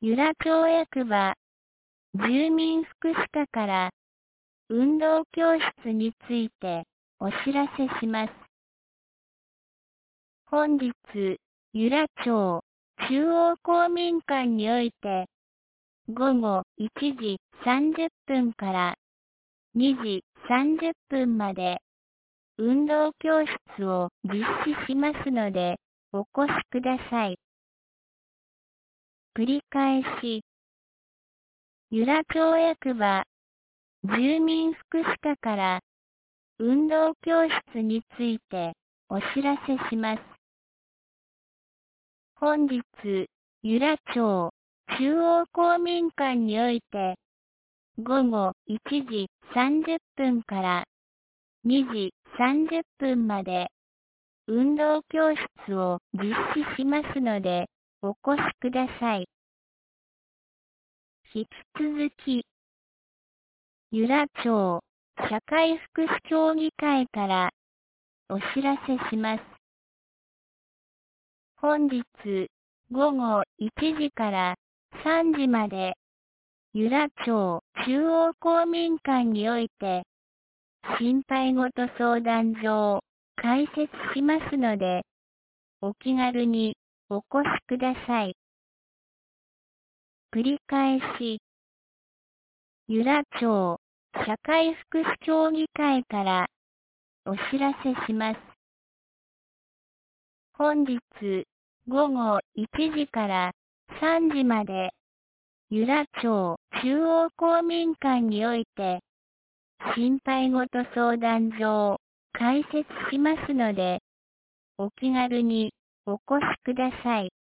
由良町役場、住民福祉課から運動教室についてお知らせします。本日、由良町中央公民館において、午後1時30分から2時30分まで運動教室を実施しますので、お越しください。繰り返し、由良町役場、住民福祉課から運動教室についてお知らせします。本日、由良町中央公民館において、午後1時30分から2時30分まで運動教室を実施しますので、お越しください。引き続き、由良町社会福祉協議会からお知らせします。本日午後1時から3時まで、由良町中央公民館において、心配ごと相談所を開設しますので、お気軽にお越しください。繰り返し、由良町社会福祉協議会からお知らせします。本日午後1時から3時まで、由良町中央公民館において、心配ごと相談所を開設しますので、お気軽にお越しください。